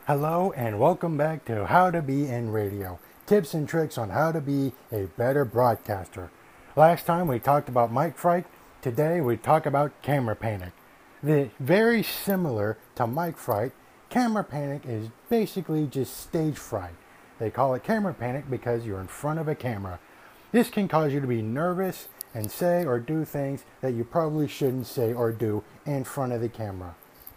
Hello and welcome back to How to Be in Radio. Tips and tricks on how to be a better broadcaster. Last time we talked about mic fright. Today we talk about camera panic. Very similar to mic fright, camera panic is basically just stage fright. They call it camera panic because you're in front of a camera. This can cause you to be nervous and say or do things that you probably shouldn't say or do in front of the camera.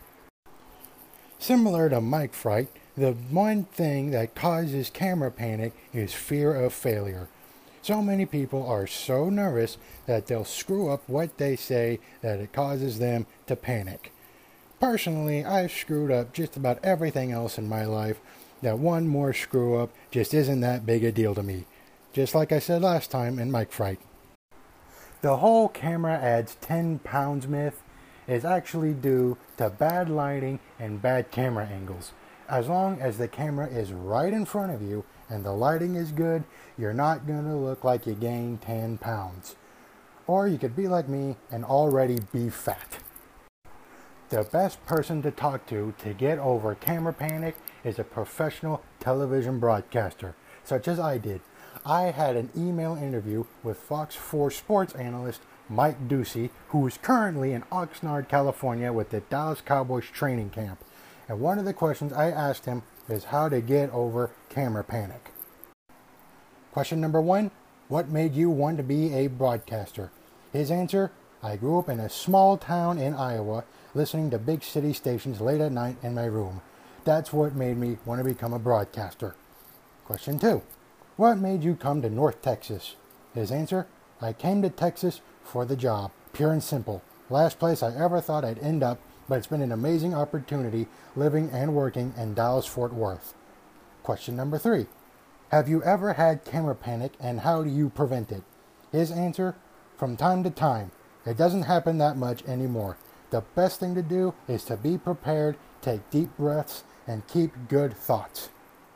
Similar to mic fright, the one thing that causes camera panic is fear of failure. So many people are so nervous that they'll screw up what they say that it causes them to panic. Personally, I've screwed up just about everything else in my life. That one more screw up just isn't that big a deal to me. Just like I said last time in mic fright. The whole camera adds 10 pounds myth is actually due to bad lighting and bad camera angles. As long as the camera is right in front of you and the lighting is good, you're not going to look like you gained 10 pounds. Or you could be like me and already be fat. The best person to talk to get over camera panic is a professional television broadcaster, such as I did. I had an email interview with Fox 4 sports analyst Mike Ducey, who is currently in Oxnard, California with the Dallas Cowboys training camp. And one of the questions I asked him is how to get over camera panic. Question number 1, what made you want to be a broadcaster? His answer, I grew up in a small town in Iowa, listening to big city stations late at night in my room. That's what made me want to become a broadcaster. Question 2, what made you come to North Texas? His answer, I came to Texas for the job, pure and simple. Last place I ever thought I'd end up, but it's been an amazing opportunity living and working in Dallas-Fort Worth. Question number 3, have you ever had camera panic and how do you prevent it? His answer, from time to time. It doesn't happen that much anymore. The best thing to do is to be prepared, take deep breaths, and keep good thoughts.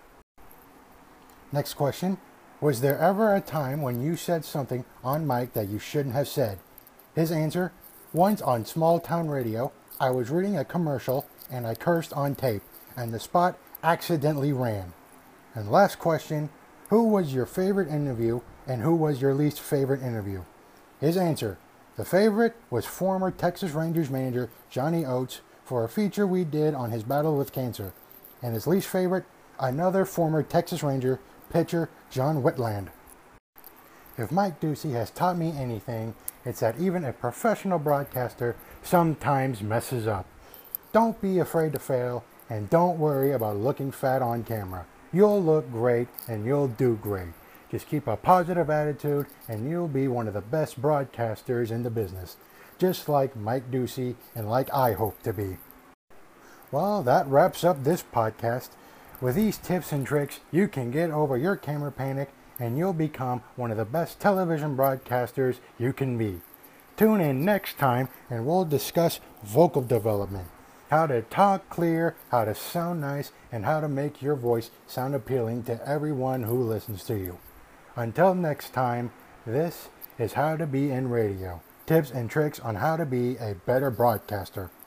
Next question. Was there ever a time when you said something on mic that you shouldn't have said? His answer, once on small town radio, I was reading a commercial and I cursed on tape, and the spot accidentally ran. And last question, who was your favorite interview and who was your least favorite interview? His answer, the favorite was former Texas Rangers manager Johnny Oates for a feature we did on his battle with cancer. And his least favorite, another former Texas Ranger, pitcher John Whitland. If Mike Ducey has taught me anything, it's that even a professional broadcaster sometimes messes up. Don't be afraid to fail, and don't worry about looking fat on camera. You'll look great, and you'll do great. Just keep a positive attitude, and you'll be one of the best broadcasters in the business, just like Mike Ducey and like I hope to be. Well, that wraps up this podcast. With these tips and tricks, you can get over your camera panic and you'll become one of the best television broadcasters you can be. Tune in next time and we'll discuss vocal development. How to talk clear, how to sound nice, and how to make your voice sound appealing to everyone who listens to you. Until next time, this is How to Be in Radio. Tips and tricks on how to be a better broadcaster.